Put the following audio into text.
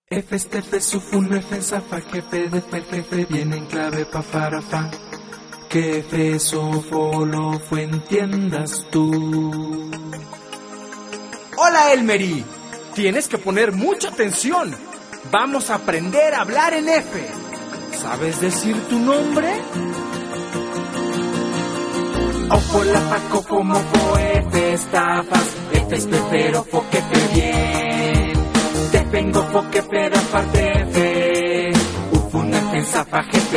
F este F sufun F zafa jefe de fer jefe viene en clave pa farafa. Que F sofolo fue entiendas tú. Hola Elmery, tienes que poner mucha atención. Vamos a aprender a hablar en F. ¿Sabes decir tu nombre? Ojo la paco como fo F estafas. F es pero fo que fe bien. Te vengo fo que pero aparte F. Ufun F zafa jefe